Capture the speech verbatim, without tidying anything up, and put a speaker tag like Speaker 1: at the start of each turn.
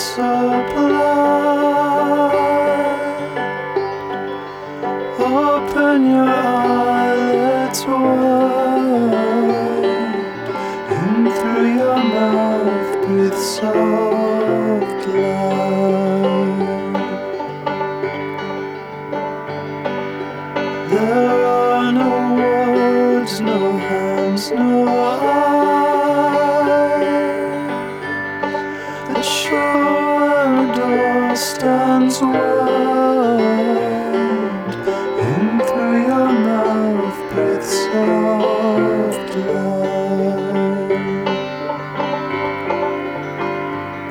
Speaker 1: sublime. Open your eyelids wide, and through your mouth breathe soft light. There are no words, no hands, no eyes. The shore door stands wide.